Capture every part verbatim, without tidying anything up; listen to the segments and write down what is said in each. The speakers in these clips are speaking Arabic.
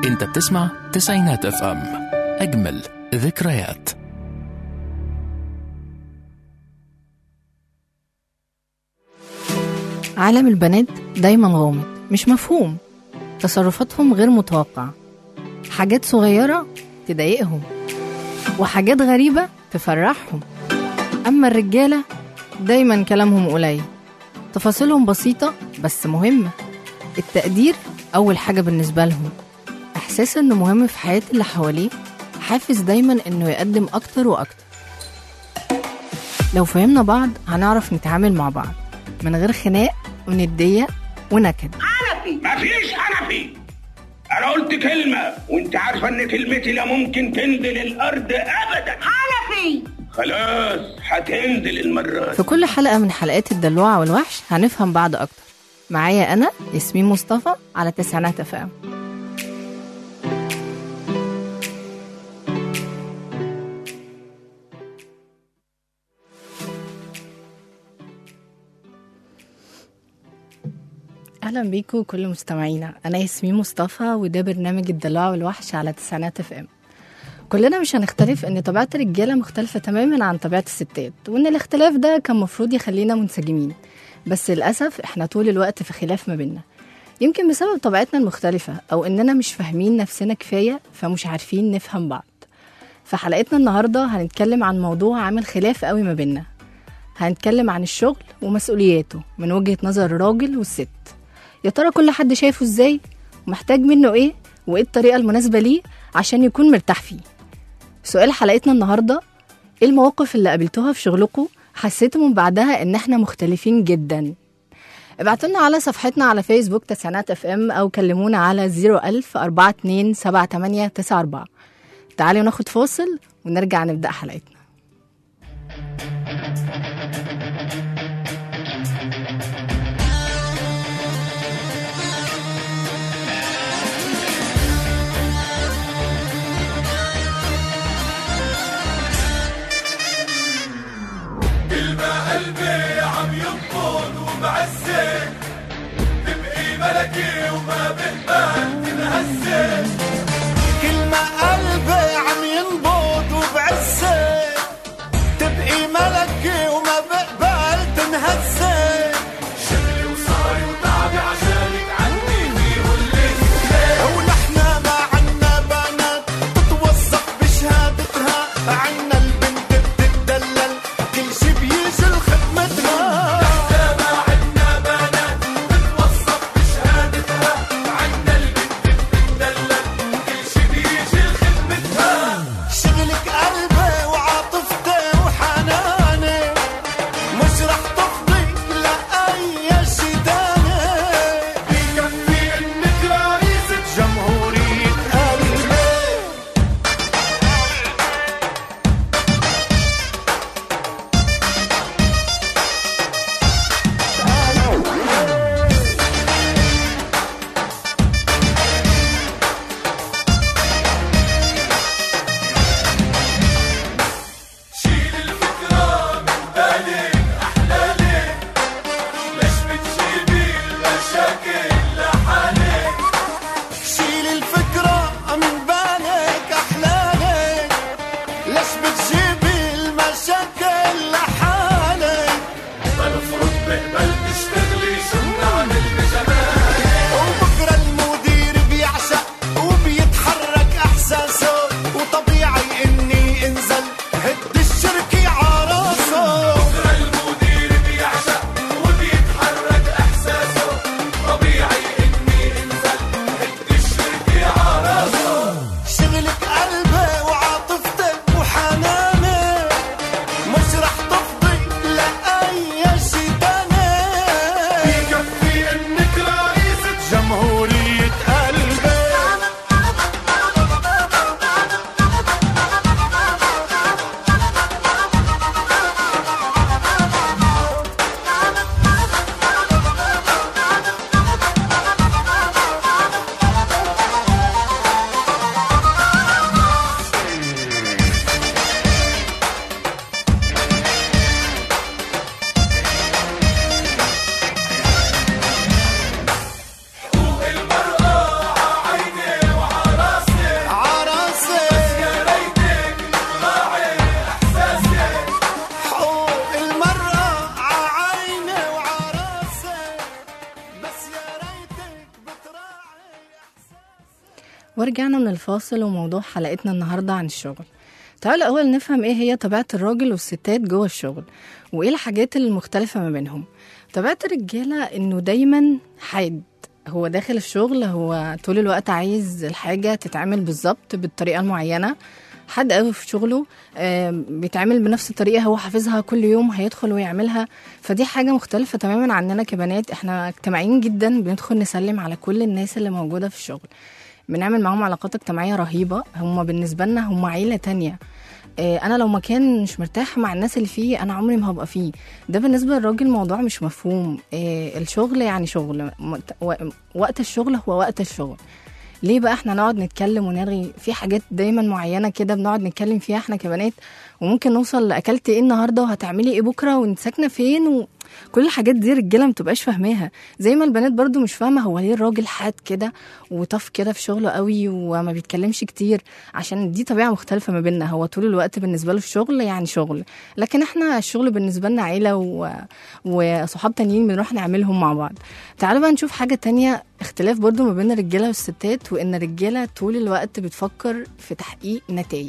انت بتسمع تسعينات اف ام، اجمل ذكريات. عالم البنات دايما غامض، مش مفهوم، تصرفاتهم غير متوقعة، حاجات صغيرة تضايقهم وحاجات غريبة تفرحهم. أما الرجالة دايما كلامهم قليل، تفاصيلهم بسيطة بس مهمة. التقدير أول حاجة بالنسبة لهم، إحساس إنه مهم في حياة اللي حواليه، حافز دايما إنه يقدم أكتر وأكتر. لو فهمنا بعض هنعرف نتعامل مع بعض من غير خناق وندية ونكد. حنفي مفيش حنفي، أنا قلت كلمة وأنت عارفة إن كلمتي لا ممكن تنزل الأرض أبدا. حنفي خلاص هتنزل المرة. في كل حلقة من حلقات الدلوعة والوحش هنفهم بعض أكتر. معايا أنا ياسمين مصطفى على تسعينات اف ام. أهلا بيكم كل مستمعينا، أنا ياسمين مصطفى وده برنامج الدلوعة والوحش على تسعينات اف ام. كلنا مش هنختلف ان طبيعة الرجالة مختلفة تماما عن طبيعة الستات، وان الاختلاف ده كان مفروض يخلينا منسجمين، بس للأسف احنا طول الوقت في خلاف ما بيننا، يمكن بسبب طبيعتنا المختلفة او اننا مش فاهمين نفسنا كفاية فمش عارفين نفهم بعض. في حلقتنا النهاردة هنتكلم عن موضوع عامل خلاف قوي ما بيننا. هنتكلم عن الشغل ومسؤولياته من وجهة نظر الراجل والست. يا ترى كل حد شايفه ازاي ومحتاج منه ايه وايه الطريقة المناسبة ليه عشان يكون مرتاح فيه. سؤال حلقتنا النهاردة، ايه المواقف اللي قابلتوها في شغلكم حسيتوا من بعدها ان احنا مختلفين جدا؟ ابعتولنا على صفحتنا على فيسبوك تسعينات اف ام او كلمونا على صفر ألف أربعة اتنين سبعة تمانية تسعة أربعة. تعالوا ناخد فاصل ونرجع نبدأ حلقتنا. قلبي عم ينقل ومعسل، تبقي ملكي وما بقبل تنهزل. كل ما قلبي عم ينبض وبعسل، تبقي ملكي وما بقبل تنهزل. شغلي وصاري وتعبي عشانك عني في والليل ليل، ونحنا ما عنا بنات تتوثق بشهادتها، عنا البنت بتتدلل كل شي بيجي لخدمتها. نحنا ما عنا بنات تتوثق بشهادتها، عنا ورجعنا من الفاصل وموضوع حلقتنا النهاردة عن الشغل. تعالوا أول نفهم إيه هي طبيعة الراجل والستات جوه الشغل وإيه الحاجات المختلفة ما بينهم. طبيعة الرجالة إنه دايما حاد، هو داخل الشغل هو طول الوقت عايز الحاجة تتعمل بالظبط بالطريقة المعينة، حد قوي في شغله بيتعمل بنفس الطريقة هو حافظها كل يوم هيدخل ويعملها. فدي حاجة مختلفة تماما عننا كبنات، احنا اجتماعيين جدا، بندخل نسلم على كل الناس اللي موجودة في الشغل، بنعمل معهم علاقات اجتماعية رهيبة، هم بالنسبة لنا هم عيلة تانية. انا لو مكان مش مرتاح مع الناس اللي فيه انا عمري ما هبقى فيه. ده بالنسبة للراجل موضوع مش مفهوم. الشغل يعني شغل، وقت الشغل هو وقت الشغل. ليه بقى احنا نقعد نتكلم ونرغي في حاجات دايما معينة كده بنقعد نتكلم فيها احنا كبنات، وممكن نوصل لأكلت ايه النهاردة وهتعملي ايه بكرة وانت ساكنة فين، وكل الحاجات دي رجالة متبقاش فاهماها، زي ما البنات برضو مش فاهمة هو ليه الراجل حاد كده وطف كده في شغله قوي وما بيتكلمش كتير، عشان دي طبيعة مختلفة ما بيننا. هو طول الوقت بالنسبة له الشغل يعني شغل، لكن احنا الشغل بالنسبة لنا عيلة و... وصحاب تانيين بنروح نعملهم مع بعض. تعالوا بقى نشوف حاجة تانية، اختلاف برضو ما بين الرجالة والستات، وان الرجالة طول الوقت بتفكر في تحقيق نتائج.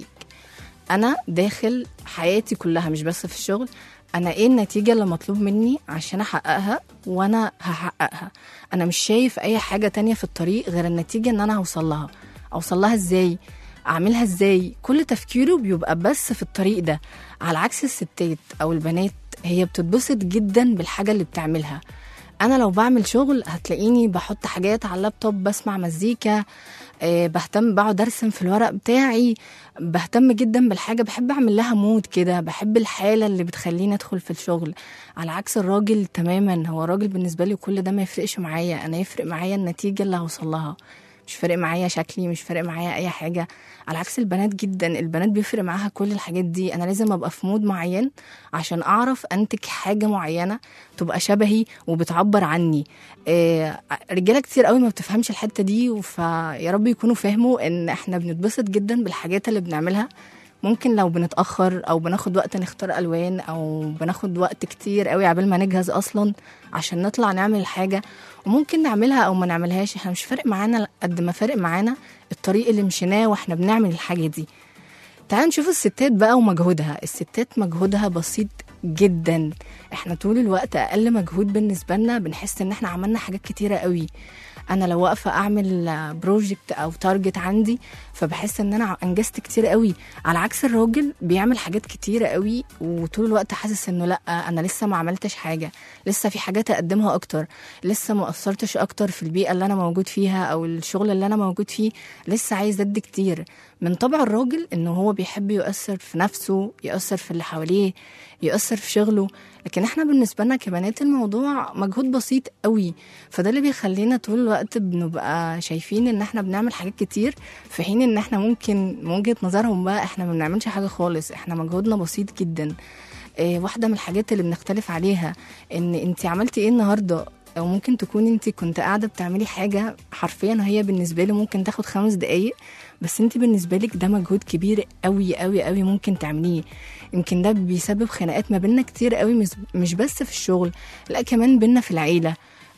انا داخل حياتي كلها مش بس في الشغل، انا ايه النتيجة اللي مطلوب مني عشان احققها وانا هحققها. انا مش شايف اي حاجة تانية في الطريق غير النتيجة ان انا هوصل لها. اوصل لها ازاي، اعملها ازاي، كل تفكيره بيبقى بس في الطريق ده. على عكس الستات او البنات، هي بتتبسط جدا بالحاجة اللي بتعملها. انا لو بعمل شغل هتلاقيني بحط حاجات على اللابتوب، بسمع مزيكا، أه بهتم، بقعد ارسم في الورق بتاعي، بهتم جدا بالحاجة، بحب اعمل لها مود كده، بحب الحالة اللي بتخليني ادخل في الشغل. على عكس الراجل تماما، هو الراجل بالنسبة لي كل ده ما يفرقش معايا، انا يفرق معايا النتيجة اللي هوصل لها، مش فارق معايا شكلي، مش فارق معايا اي حاجة. على عكس البنات جدا، البنات بيفرق معاها كل الحاجات دي. انا لازم ابقى في مود معين عشان اعرف انتج حاجة معينة تبقى شبهي وبتعبر عني. إيه، رجالة كتير قوي ما بتفهمش الحتة دي، فيا رب يكونوا فهموا ان احنا بنتبسط جدا بالحاجات اللي بنعملها. ممكن لو بنتأخر او بناخد وقت نختار الوان، او بناخد وقت كتير قوي عبال ما نجهز اصلا عشان نطلع نعمل الحاجة، وممكن نعملها او ما نعملهاش، احنا مش فارق معانا قد ما فارق معانا الطريق اللي مشيناه واحنا بنعمل الحاجة دي. تعال نشوف الستات بقى ومجهودها. الستات مجهودها بسيط جدا، احنا طول الوقت اقل مجهود بالنسبة لنا بنحس ان احنا عملنا حاجات كتيرة قوي. انا لو واقفه اعمل بروجكت او تارجت عندي فبحس ان انا انجزت كتير قوي. على عكس الراجل بيعمل حاجات كتيره قوي وطول الوقت حاسس انه لا انا لسه ما عملتش حاجه، لسه في حاجات اقدمها اكتر، لسه ما اثرتش اكتر في البيئه اللي انا موجود فيها او الشغل اللي انا موجود فيه، لسه عايز ادي كتير. من طبع الراجل انه هو بيحب يؤثر في نفسه، يؤثر في اللي حواليه، يؤثر في شغله. لكن احنا بالنسبه لنا كبنات الموضوع مجهود بسيط قوي، فده اللي بيخلينا طول الوقت بنبقى شايفين ان احنا بنعمل حاجات كتير، في حين ان احنا ممكن من وجهه نظرهم بقى احنا ما بنعملش حاجه خالص، احنا مجهودنا بسيط جدا. اه واحده من الحاجات اللي بنختلف عليها ان انت عملتي ايه النهارده، او ممكن تكون انت كنت قاعده بتعملي حاجه حرفيا هي بالنسبه لي ممكن تاخد خمس دقايق، بس انت بالنسبه لك ده مجهود كبير قوي قوي قوي ممكن تعمليه. يمكن ده بيسبب خناقات ما بيننا كتير قوي، مش بس في الشغل، لا كمان بيننا في العيله،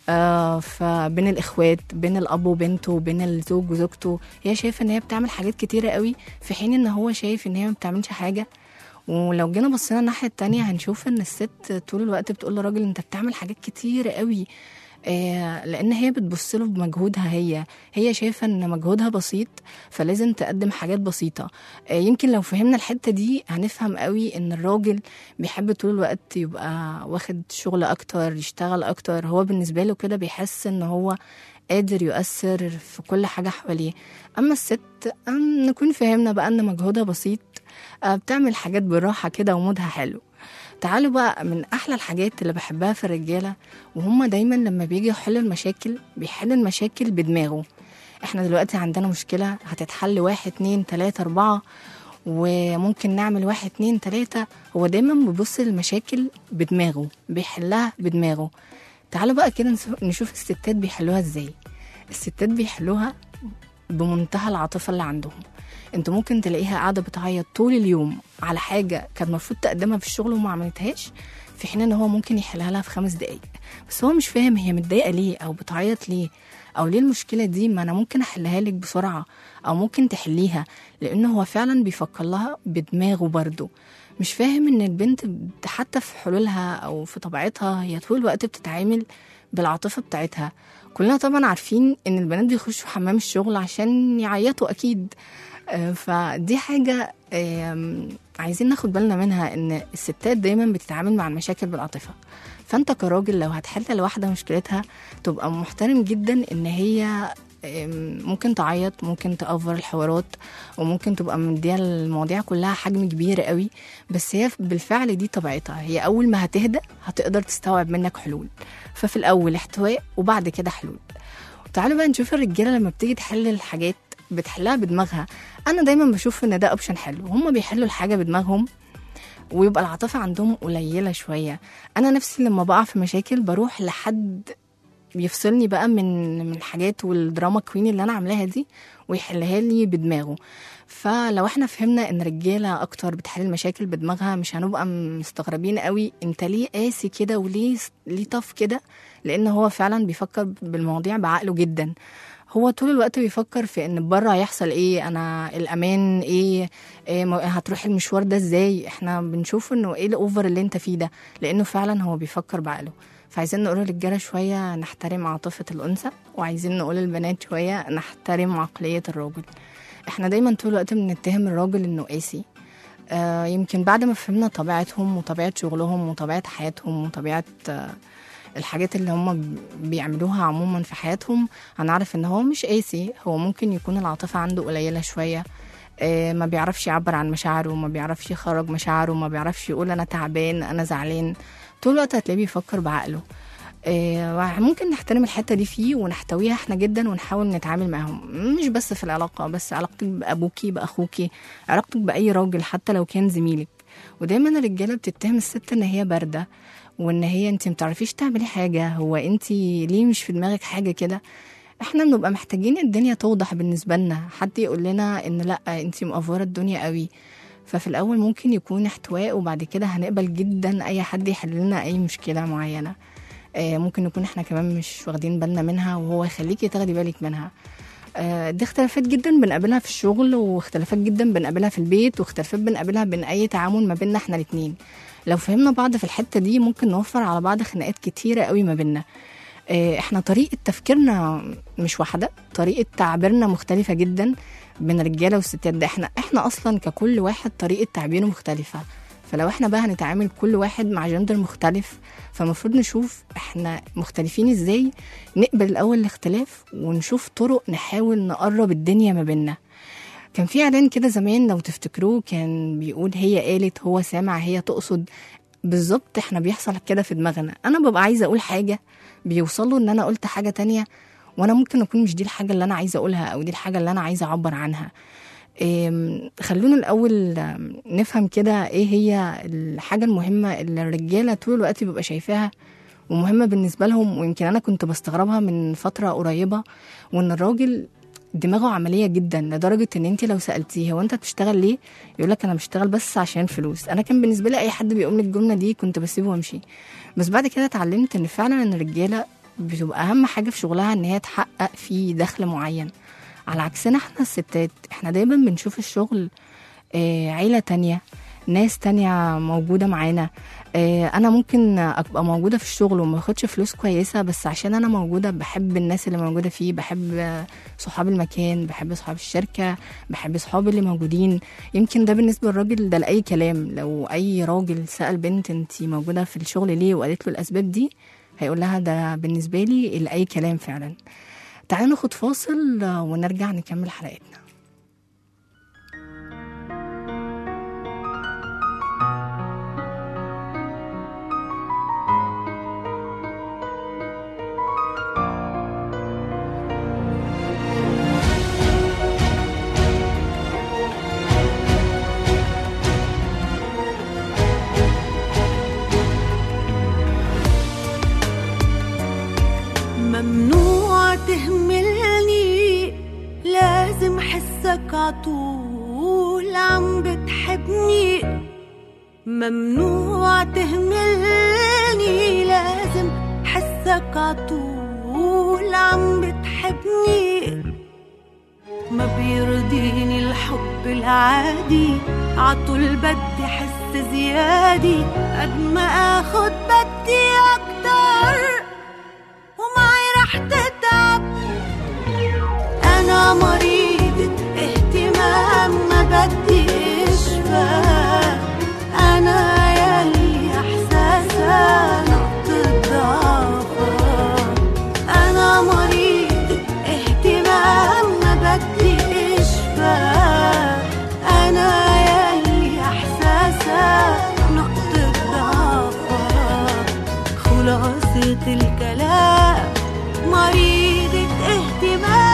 آه فبين الاخوات، بين الاب وبنته، بين الزوج وزوجته. هي شايفه ان هي بتعمل حاجات كتيره قوي في حين ان هو شايف ان هي ما بتعملش حاجه. ولو جينا بصينا الناحيه التانية هنشوف ان الست طول الوقت بتقول للراجل انت بتعمل حاجات كتيره قوي، آه لان هي بتبص له بمجهودها، هي هي شايفه ان مجهودها بسيط فلازم تقدم حاجات بسيطه. آه يمكن لو فهمنا الحته دي هنفهم قوي ان الراجل بيحب طول الوقت يبقى واخد شغل اكتر، يشتغل اكتر، هو بالنسبه له كده بيحس ان هو قادر يؤثر في كل حاجه حواليه. اما الست نكون فهمنا بقى ان مجهودها بسيط، آه بتعمل حاجات بالراحه كده ومودها حلو. تعالوا بقى من أحلى الحاجات اللي بحبها في الرجالة، وهم دايما لما بيجي يحلوا المشاكل بيحل المشاكل بدماغه. احنا دلوقتي عندنا مشكلة هتتحل واحد اتنين تلاتة اربعة، وممكن نعمل واحد اتنين تلاتة، هو دايما بيبص للمشاكل بدماغه، بيحلها بدماغه. تعالوا بقى كده نشوف الستات بيحلوها ازاي. الستات بيحلوها بمنتهى العاطفة اللي عندهم. انت ممكن تلاقيها قاعده بتعيط طول اليوم على حاجه كان المفروض تقدمها في الشغل وما عملتهاش، في حين ان هو ممكن يحلها لها في خمس دقايق. بس هو مش فاهم هي متضايقه ليه او بتعيط ليه او ليه المشكله دي، ما انا ممكن احلها لك بسرعه او ممكن تحليها، لان هو فعلا بيفكر لها بدماغه برضه. مش فاهم ان البنت حتى في حلولها او في طبيعتها هي طول الوقت بتتعامل بالعاطفه بتاعتها. كلنا طبعا عارفين ان البنات بيخشوا حمام الشغل عشان يعيطوا اكيد، فدي حاجه عايزين ناخد بالنا منها، ان الستات دايما بتتعامل مع المشاكل بالعاطفه. فانت كراجل لو هتحل لواحده مشكلتها تبقى محترم جدا ان هي ممكن تعيط، ممكن تأفر الحوارات، وممكن تبقى مديها المواضيع كلها حجم كبير قوي، بس هي بالفعل دي طبيعتها. هي اول ما هتهدى هتقدر تستوعب منك حلول. ففي الاول احتواء وبعد كده حلول. تعالوا بقى نشوف الرجاله لما بتيجي تحل الحاجات بتحلها بدماغها. انا دايما بشوف ان ده اوبشن حلو، هم بيحلوا الحاجه بدماغهم ويبقى العاطفه عندهم قليله شويه. انا نفسي لما بقع في مشاكل بروح لحد بيفصلني بقى من من الحاجات والدراما كوين اللي انا عاملاها دي ويحلها لي بدماغه. فلو احنا فهمنا ان رجاله اكتر بتحل المشاكل بدماغها مش هنبقى مستغربين قوي انت ليه قاسي كده وليه ليه طف كده، لان هو فعلا بيفكر بالمواضيع بعقله جدا. هو طول الوقت بيفكر في ان بره هيحصل ايه، انا الامان ايه, إيه هتروح المشوار ده ازاي. احنا بنشوف انه ايه الاوفر اللي انت فيه ده، لانه فعلا هو بيفكر بعقله. فعايزين نقول للرجاله شويه نحترم عاطفه الانثى، وعايزين نقول للبنات شويه نحترم عقليه الراجل. احنا دايما طول الوقت بنتهم الراجل انه قاسي، آه يمكن بعد ما فهمنا طبيعتهم وطبيعه شغلهم وطبيعه حياتهم وطبيعه آه الحاجات اللي هم بيعملوها عموما في حياتهم، هنعرف ان هو مش قاسي. هو ممكن يكون العاطفه عنده قليله شويه، آه ما بيعرفش يعبر عن مشاعره، ما بيعرفش يخرج مشاعره، ما بيعرفش يقول انا تعبان انا زعلان. طول الوقت هتلاقيه بيفكر بعقله. آه ممكن نحترم الحته دي فيه ونحتويها احنا جدا ونحاول نتعامل معاهم، مش بس في العلاقه، بس علاقتك بابوكي باخوكي، علاقتك باي راجل حتى لو كان زميلك. ودايما الرجاله بتتهم الست ان هي بارده وان هي انت متعرفيش تعملي حاجه، هو انت ليه مش في دماغك حاجه كده. احنا بنبقى محتاجين الدنيا توضح بالنسبه لنا، حد يقول لنا ان لا انت مقفوره الدنيا قوي. ففي الأول ممكن يكون احتواء، وبعد كده هنقبل جدا أي حد يحل لنا أي مشكلة معينة. آه ممكن نكون احنا كمان مش واخدين بالنا منها وهو يخليكي تاخدي بالك منها. آه دي اختلافات جدا بنقابلها في الشغل، واختلافات جدا بنقابلها في البيت، واختلافات بنقابلها بين أي تعامل ما بيننا احنا الاتنين. لو فهمنا بعض في الحتة دي ممكن نوفر على بعض خناقات كتيرة قوي ما بيننا. آه احنا طريقة تفكيرنا مش واحدة، طريقة تعبيرنا مختلفة جدا بين الرجاله والستات. ده احنا احنا اصلا ككل واحد طريقه تعبيره مختلفه. فلو احنا بقى هنتعامل كل واحد مع جندر مختلف، فمفروض نشوف احنا مختلفين ازاي، نقبل الاول الاختلاف ونشوف طرق نحاول نقرب الدنيا ما بيننا. كان في اعلان كده زمان لو تفتكروه كان بيقول هي قالت هو سامع هي تقصد. بالظبط احنا بيحصل كده في دماغنا. انا ببقى عايزه اقول حاجه بيوصلوا ان انا قلت حاجه تانية، وانا ممكن اكون مش دي الحاجه اللي انا عايزه اقولها او دي الحاجه اللي انا عايزه اعبر عنها. خلونا الاول نفهم كده ايه هي الحاجه المهمه اللي الرجاله طول الوقت بيبقى شايفاها ومهمه بالنسبه لهم، ويمكن انا كنت بستغربها من فتره قريبه. وان الراجل دماغه عمليه جدا لدرجه ان انت لو سالتيه هو انت بتشتغل ليه، يقول لك انا بشتغل بس عشان فلوس. انا كان بالنسبه لي اي حد بيقول لي الجمله دي كنت بسيبه وامشي. بس بعد كده اتعلمت ان فعلا ان الرجاله بتبقى اهم حاجه في شغلها ان هي تحقق فيه دخل معين، على عكسنا احنا الستات. احنا دايما بنشوف الشغل اه عيله تانية، ناس تانية موجوده معانا. اه انا ممكن ابقى موجوده في الشغل وما اخدش فلوس كويسه، بس عشان انا موجوده بحب الناس اللي موجوده فيه، بحب صحاب المكان، بحب صحاب الشركه، بحب صحابي اللي موجودين. يمكن ده بالنسبه للراجل ده لاي كلام. لو اي راجل سال بنت انت موجوده في الشغل ليه وقالت له الاسباب دي، هيقول لها ده بالنسبة لي لأي كلام فعلا. تعالوا ناخد فاصل ونرجع نكمل حلقتنا. ممنوع تهملني، لازم حسك عطول عم بتحبني، ممنوع تهملني، لازم حسك عطول عم بتحبني. ما بيرضيني الحب العادي، عطول بدي حس زيادي، قد ما اخد بدي اكتر ومعي رح تتعب. انا مريضة اهتمام ما بدي اشفى، انا يلي احساسها نقطة ضعفها. انا مريضة اهتمام ما بدي اشفى، انا يلي احساسها نقطة ضعفها. خلاصة الكلام مريضة اهتمام.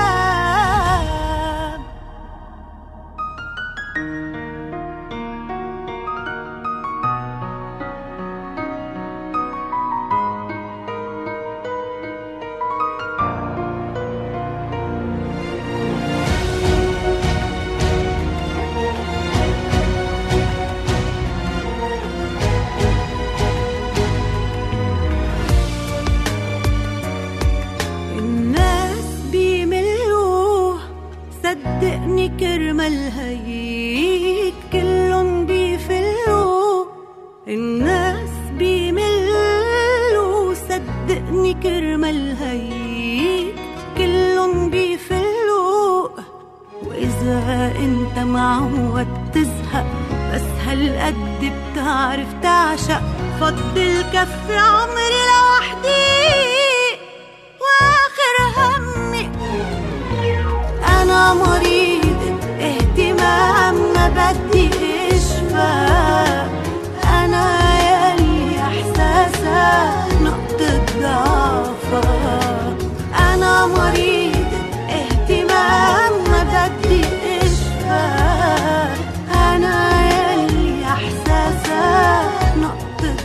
صدقني كرمال هيك كلن بيفلوا، الناس بيملوا. صدقني كرمال هيك كلن بيفلوا. وإذا انت معود تزهق بس هالقد بتعرف تعشق، فضل كفي عمري لوحدي واخر همي. أنا مريضة اهتمام ما بدي اشفى، أنا يلي احساسها نقطة ضعفها. أنا مريضة اهتمام ما بدي اشفى، أنا يلي احساسها نقطة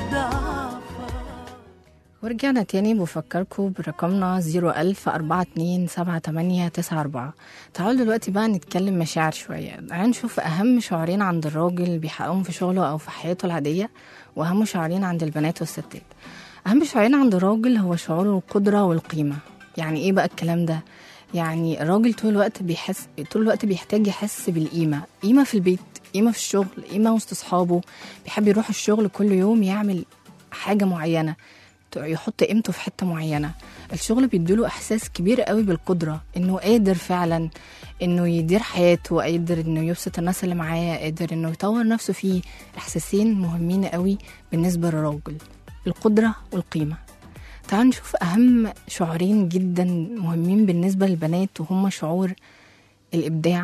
ضعفها. ورجعنا تاني بفكركم برقمنا زيرو ألف أربعة اتنين سبعة تمانية تسعة أربعة. تعالوا دلوقتي بقى نتكلم مشاعر شوية. تعالوا نشوف أهم شعورين عند الراجل بيحققهم في شغله أو في حياته العادية، وأهم شعورين عند البنات والستات. أهم شعورين عند الراجل هو شعور القدرة والقيمة. يعني إيه بقى الكلام ده؟ يعني الراجل طول الوقت بيحس طول الوقت بيحتاج يحس بالقيمة، قيمة في البيت، قيمة في الشغل، قيمة وسط أصحابه. بيحب يروح الشغل كل يوم يعمل حاجة معينة، يحط قيمته في حتة معينة. الشغل بيديله إحساس كبير قوي بالقدرة، إنه قادر فعلا إنه يدير حياته، قادر إنه يبسط الناس اللي معاه، قادر إنه يطور نفسه فيه. إحساسين مهمين قوي بالنسبة للراجل، القدرة والقيمة. تعالوا نشوف أهم شعورين جدا مهمين بالنسبة للبنات، وهم شعور الإبداع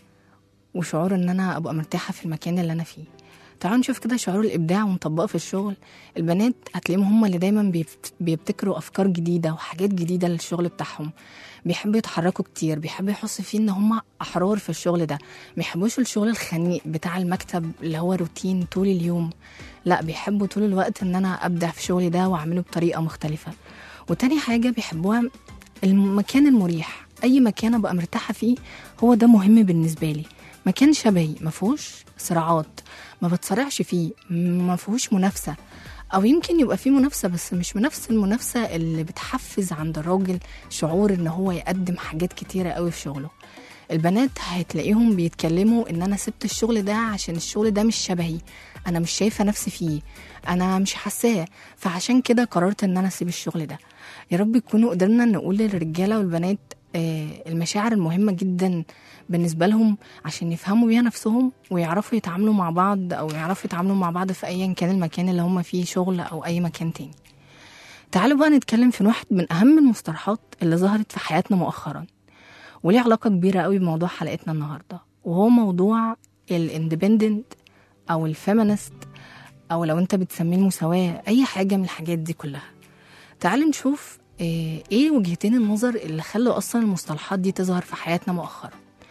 وشعور إن أنا أبقى مرتاحة في المكان اللي أنا فيه. تعالوا نشوف كده شعور الإبداع ونطبقه في الشغل. البنات هتلاقيهم هم اللي دايما بيبتكروا أفكار جديدة وحاجات جديدة للشغل بتاعهم. بيحبوا يتحركوا كتير، بيحبوا يحسوا فيه إن هم أحرار في الشغل ده. ما يحبوش الشغل الخنيق بتاع المكتب اللي هو روتين طول اليوم، لا بيحبوا طول الوقت إن أنا أبدع في شغلي ده وأعمله بطريقة مختلفة. وتاني حاجة بيحبوها المكان المريح. أي مكان أبقى مرتاحة فيه هو ده مهم بالنسبة لي. مكان شبهي ما فيهوش صراعات، ما بتصارعش فيه، ما فيهوش منافسة، أو يمكن يبقى فيه منافسة بس مش منافسة المنافسة اللي بتحفز عند الراجل شعور إن هو يقدم حاجات كتيرة قوي في شغله. البنات هتلاقيهم بيتكلموا إن أنا سبت الشغل ده عشان الشغل ده مش شبهي، أنا مش شايفة نفسي فيه، أنا مش حاساه، فعشان كده قررت إن أنا أسيب الشغل ده. يا رب يكونوا قدرنا نقول للرجالة والبنات المشاعر المهمة جدا بالنسبة لهم عشان يفهموا بيها نفسهم ويعرفوا يتعاملوا مع بعض، أو يعرفوا يتعاملوا مع بعض في أي كان المكان اللي هم فيه شغل أو أي مكان تاني. تعالوا بقى نتكلم في واحد من أهم المصطلحات اللي ظهرت في حياتنا مؤخرا، وليه علاقة كبيرة قوي بموضوع حلقتنا النهاردة، وهو موضوع الاندبندنت أو الفيمينست، أو لو أنت بتسميه المساواة، أي حاجة من الحاجات دي كلها. تعالوا نشوف ايه وجهتين النظر اللي خلوا اصلا المصطلحات دي تظهر في حياتنا مؤخرا.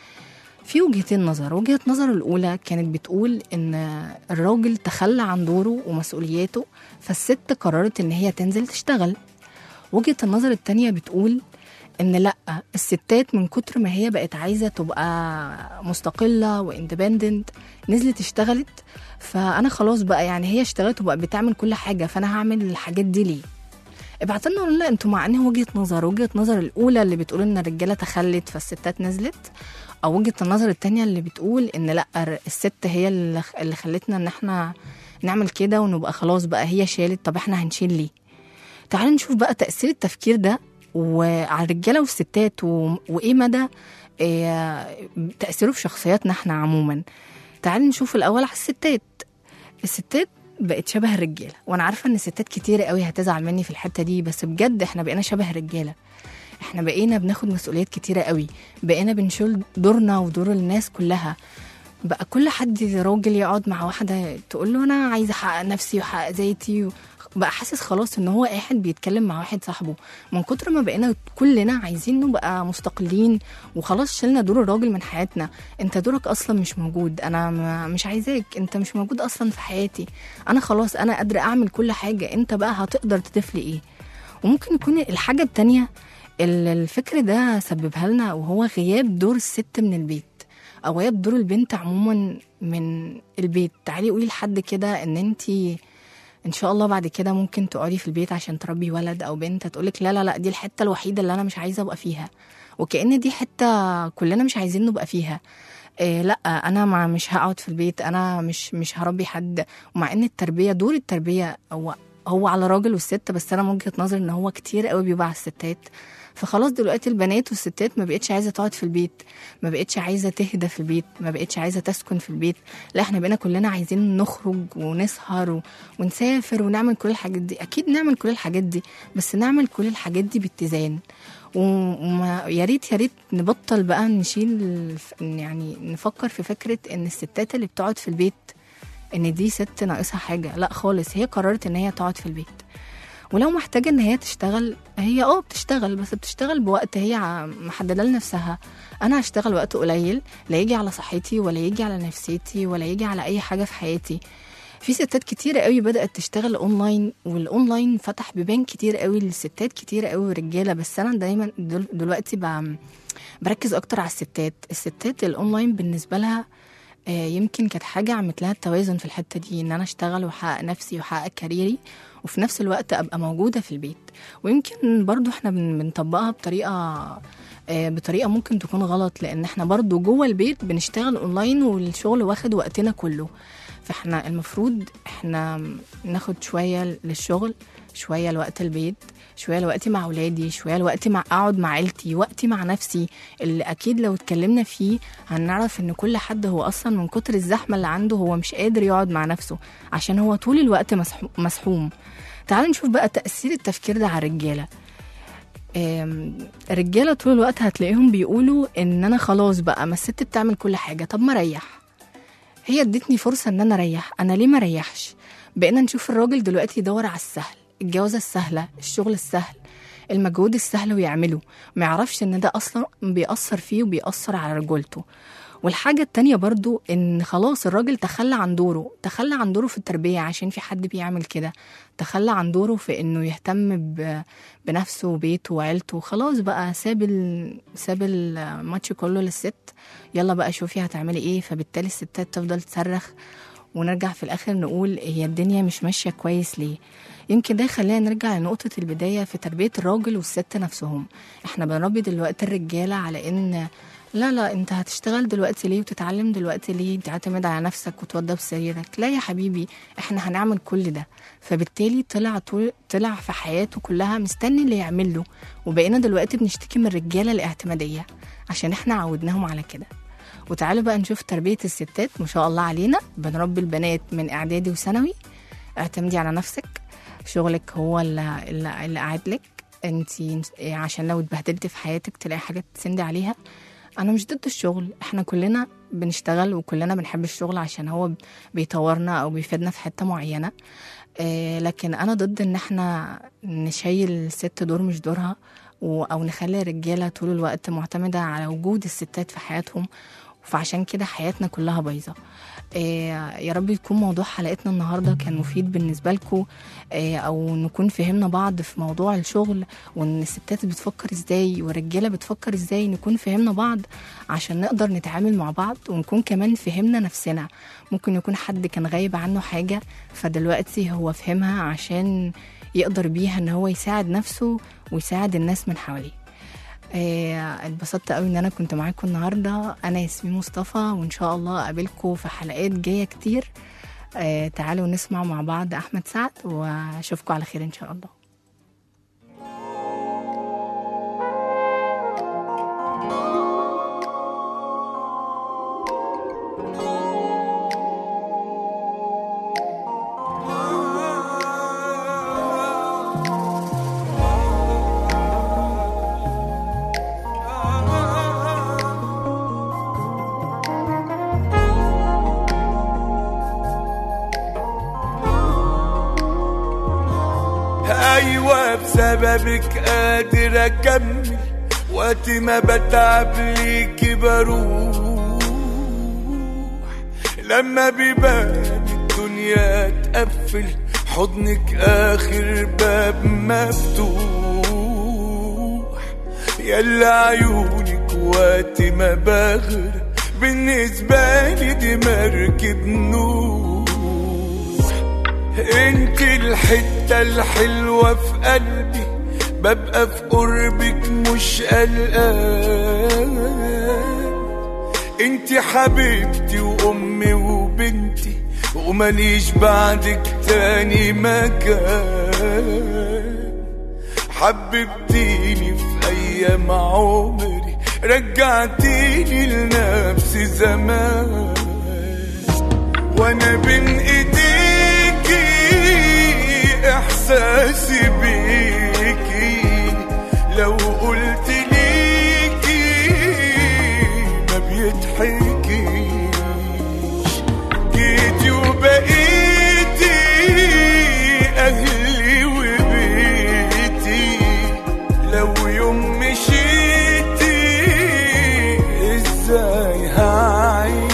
في وجهتين نظر. وجهة نظر الاولى كانت بتقول ان الراجل تخلى عن دوره ومسؤولياته، فالست قررت ان هي تنزل تشتغل. وجهة النظر التانية بتقول ان لا، الستات من كتر ما هي بقت عايزه تبقى مستقله واندبندنت نزلت اشتغلت. فانا خلاص بقى يعني هي اشتغلت وبقى بتعمل كل حاجه، فانا هعمل الحاجات دي ليه؟ ابعتوا لنا قولوا لنا انتوا مع انهي وجهه نظر، وجهه نظر الاولى اللي بتقول ان الرجاله تخلت فالستات نزلت، او وجهه النظر التانية اللي بتقول ان لا الست هي اللي اللي خلتنا ان احنا نعمل كده ونبقى خلاص بقى هي شالت، طب احنا هنشيل ليه؟ تعالوا نشوف بقى تأثير التفكير ده وعلى الرجاله والستات و... وايه مدى إيه تأثيره في شخصياتنا احنا عموما. تعالوا نشوف الاول على الستات. الستات بقت شبه الرجاله، وانا عارفه ان الستات كتير قوي هتزعل مني في الحته دي، بس بجد احنا بقينا شبه الرجاله. احنا بقينا بناخد مسؤوليات كتيره قوي، بقينا بنشيل دورنا ودور الناس كلها. بقى كل حد راجل يقعد مع واحده تقول له انا عايزه احقق نفسي واحقق ذاتي و... بقى حاسس خلاص ان هو قاعد بيتكلم مع واحد صاحبه، من كتر ما بقينا كلنا عايزين نبقى مستقلين وخلاص شلنا دور الراجل من حياتنا. انت دورك اصلا مش موجود، انا مش عايزاك، انت مش موجود اصلا في حياتي، انا خلاص انا قادره اعمل كل حاجه، انت بقى هتقدر تضيف لي ايه؟ وممكن يكون الحاجه التانية الفكر ده سببها لنا وهو غياب دور الست من البيت، او غياب دور البنت عموما من البيت. تعالي قولي لحد كده ان انتي ان شاء الله بعد كده ممكن تقعدي في البيت عشان تربي ولد او بنت، هتقولك لا لا لا دي الحته الوحيده اللي انا مش عايزه ابقى فيها، وكأن دي حته كلنا مش عايزين نبقى فيها. إيه لا انا مع مش هقعد في البيت، انا مش مش هربي حد. ومع ان التربيه دور التربيه هو هو على الراجل والست، بس انا من وجهه نظري ان هو كتير قوي بيبقى على الستات. فخلاص دلوقتي البنات والستات ما بقتش عايزه تقعد في البيت، ما بقتش عايزه تهدى في البيت، ما بقتش عايزه تسكن في البيت، لا احنا بقينا كلنا عايزين نخرج ونسهر و... ونسافر ونعمل كل الحاجات دي. اكيد نعمل كل الحاجات دي، بس نعمل كل الحاجات دي باتزان. وما يا ريت يا ريت نبطل بقى نشيل يعني نفكر في فكره ان الستات اللي بتقعد في البيت ان دي ست ناقصها حاجه. لا خالص، هي قررت ان هي تقعد في البيت، ولو محتاجه ان هي تشتغل هي اه بتشتغل، بس بتشتغل بوقت هي محدده لنفسها. انا هشتغل وقت قليل لا يجي على صحتي ولا يجي على نفسيتي ولا يجي على اي حاجه في حياتي. في ستات كتيره قوي بدات تشتغل اونلاين، والاونلاين فتح بيبان كتير قوي للستات كتير قوي ورجاله، بس انا دايما دل دلوقتي بركز اكتر على الستات. الستات الاونلاين بالنسبه لها يمكن كانت حاجه عملت لها التوازن في الحته دي، ان انا اشتغل واحقق نفسي واحقق كاريري وفي نفس الوقت ابقى موجوده في البيت. ويمكن برضو احنا بنطبقها بطريقه بطريقه ممكن تكون غلط، لان احنا برضو جوه البيت بنشتغل اونلاين والشغل واخد وقتنا كله. فاحنا المفروض احنا ناخد شويه للشغل، شويه لوقت البيت، شويه لوقتي مع اولادي، شويه لوقتي مع اقعد مع عيلتي، وقتي مع نفسي اللي اكيد لو اتكلمنا فيه هنعرف ان كل حد هو اصلا من كتر الزحمه اللي عنده هو مش قادر يقعد مع نفسه عشان هو طول الوقت مسحوم. تعالوا نشوف بقى تأثير التفكير ده على الرجاله. الرجاله طول الوقت هتلاقيهم بيقولوا ان انا خلاص بقى ما الست بتعمل كل حاجه، طب ما ريح، هي ادتني فرصه ان انا اريح، انا ليه ما ريحش؟ بقينا نشوف الراجل دلوقتي يدور على السهل، الجوازه السهله، الشغل السهل، المجهود السهل ويعمله، ما يعرفش ان ده اصلا بيأثر فيه وبيأثر على رجولته. والحاجة التانية برضو ان خلاص الراجل تخلى عن دوره، تخلى عن دوره في التربية عشان في حد بيعمل كده، تخلى عن دوره في انه يهتم بنفسه وبيته وعيلته. خلاص بقى ساب ال... ساب الماتش كله للست، يلا بقى شوفي هتعملي ايه. فبالتالي الستات تفضل تصرخ ونرجع في الاخر نقول هي الدنيا مش ماشية كويس ليه. يمكن ده يخلينا نرجع لنقطة البداية في تربية الراجل والست نفسهم. احنا بنربي دلوقتي الرجالة على ان لا لا انت هتشتغل دلوقتي ليه وتتعلم دلوقتي ليه، تعتمد على نفسك وتوضب سريرك. لا يا حبيبي، احنا هنعمل كل ده. فبالتالي طلع طول طلع في حياته كلها مستني اللي يعمل له. وبقينا دلوقتي بنشتكي من الرجالة الاعتمادية عشان احنا عودناهم على كده. وتعالوا بقى نشوف تربية الستات ما شاء الله علينا. بنربي البنات من اعدادي وثانوي، اعتمدي على نفسك، شغلك هو اللي, اللي قاعد لك انت، عشان لو اتبهدلتي في حياتك تلاقي حاجة تسندي عليها. انا مش ضد الشغل، احنا كلنا بنشتغل وكلنا بنحب الشغل عشان هو بيطورنا او بيفيدنا في حتة معينة. اه لكن انا ضد ان احنا نشيل الست دور مش دورها، او نخلي الرجالة طول الوقت معتمدة على وجود الستات في حياتهم. فعشان كده حياتنا كلها بايظة. آه يا رب يكون موضوع حلقتنا النهاردة كان مفيد بالنسبة لكم، آه أو نكون فهمنا بعض في موضوع الشغل، وإن الستات بتفكر إزاي والرجالة بتفكر إزاي، نكون فهمنا بعض عشان نقدر نتعامل مع بعض، ونكون كمان فهمنا نفسنا. ممكن يكون حد كان غايب عنه حاجة فدلوقتي هو فهمها عشان يقدر بيها إن هو يساعد نفسه ويساعد الناس من حواليه. اتبسطت قوي ان انا كنت معاكم النهارده. انا ياسمين مصطفى، وان شاء الله اقابلكم في حلقات جايه كتير. اه تعالوا نسمع مع بعض احمد سعد، واشوفكم على خير ان شاء الله. أيوة بسببك قادر أكمل، وقت ما بتعب ليكي بروح، لما بيبان الدنيا تقفل حضنك آخر باب مفتوح. يلا عيونك وقت ما بغرق بالنسبة لي دي مركب نور. انت الحتة الحلوة في قلبي، ببقى في قربك مش قلقان. انت حبيبتي وامي وبنتي، ومليش بعدك تاني مكان. حببتيني في ايام عمري، رجعتيني لنفسي زمان. وانا بين ايديكي احساسي بيكي، لو قلت ليكي ما بيضحكيش. جيتي وبقيتي اهلي وبيتي، لو يوم مشيتي ازاي هعيش.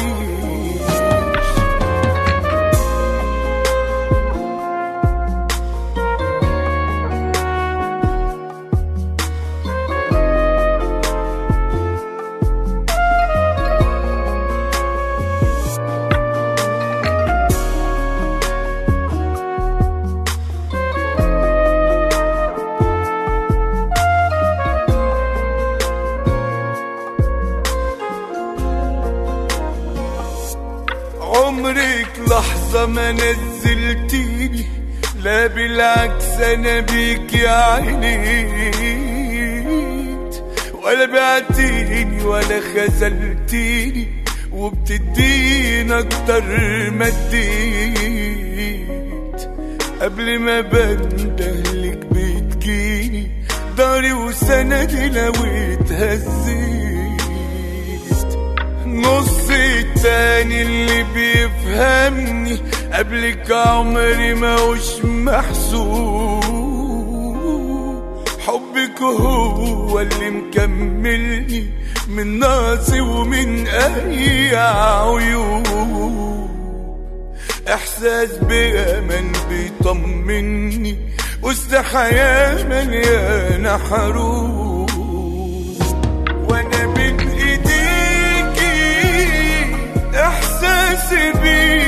عمرك لحظة ما نزلتيني، لا بالعكس أنا بيكي عينيت، ولا بعتيني ولا خذلتيني، وبتديني أكتر ما اديت. قبل ما بندهلك بتجيني داري وسندي لو اتهزيت. نص التاني اللي بيفهمني قبلك عمري ما وش محسوب. حبك هو اللي مكملني من ناسي ومن اي عيوب. احساس بامان بيطمني وسط حياة مليانة حروب. وانا بين ايديكي احساسي بيكي